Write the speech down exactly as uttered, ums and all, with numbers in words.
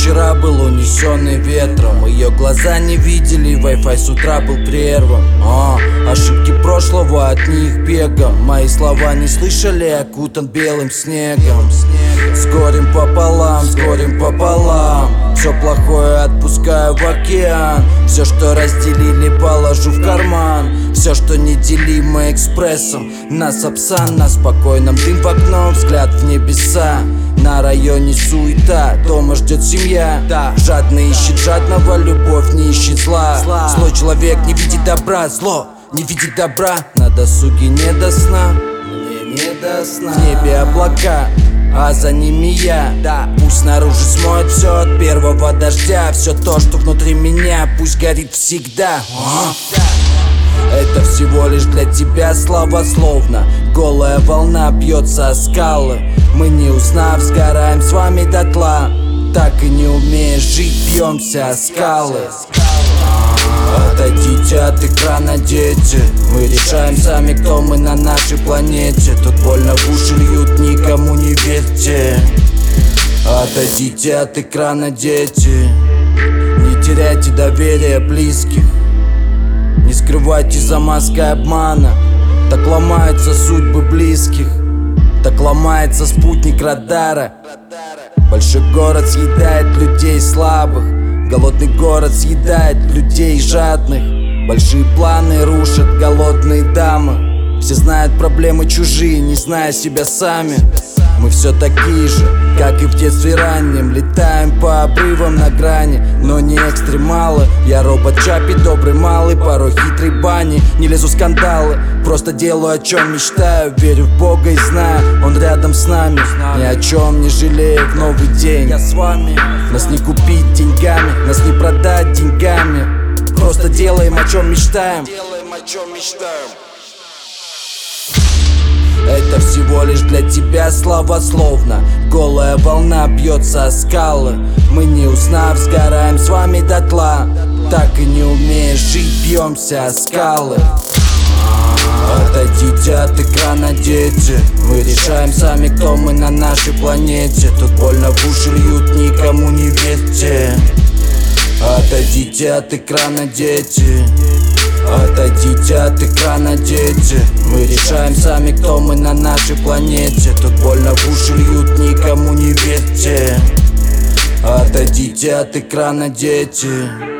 вчера был унесенный ветром. Ее глаза не видели, Wi-Fi с утра был прерван. а, Ошибки прошлого, от них бегом. Мои слова не слышали, окутан белым снегом. С горем пополам, с горем пополам. Все плохое отпускаю в океан. Все, что разделили, положу в карман. Все, что неделимо экспрессом. На Сапсан, на спокойном дым в окно, взгляд в небеса. На районе суета, дома ждет семья. Жадный ищет жадного, любовь не ищет зла. Злой человек не видит добра, зло не видит добра. На досуге не до сна, мне не до сна. В небе облака, а за ними я. Да. Пусть снаружи смоет все от первого дождя. Все то, что внутри меня, пусть горит всегда. а? Это всего лишь для тебя словословно. Голая волна бьется о скалы. Мы, не узнав, сгораем с вами дотла. Так и не умея жить, бьемся о скалы. Отойдите от экрана, дети. Мы решаем сами, кто мы на нашей планете. Тут больно в уши льют, никому не верьте. Отойдите от экрана, дети. Не теряйте доверие близких. Не скрывайте за маской обмана. Так ломаются судьбы близких. Так ломается спутник радара. Большой город съедает людей слабых. Голодный город съедает людей жадных. Большие планы рушат голодные дамы. Все знают проблемы чужие, не зная себя сами. Мы все такие же, как и в детстве раннем. Летаем по обрывам на грани, но не экстремалы. Я робот Чапи, добрый малый, порой хитрый бани. Не лезу в скандалы, просто делаю, о чем мечтаю. Верю в Бога и знаю, Он рядом с нами. Ни о чем не жалею в новый день. Я с вами. Нас не купить деньгами, нас не продать деньгами. Просто делаем, о чем мечтаем. Делаем, о чем мечтаем. Это всего лишь для тебя словословно. Голая волна бьется о скалы. Мы, не узнав, сгораем с вами дотла. Так и не умея жить, бьемся о скалы. Отойдите от экрана, дети. Мы решаем сами, кто мы на нашей планете. Тут больно в уши льют, никому не верьте. Отойдите от экрана, дети. Отойдите от экрана, дети. Мы решаем сами, кто мы на нашей планете. Тут больно в уши льют, никому не верьте. Отойдите от экрана, дети.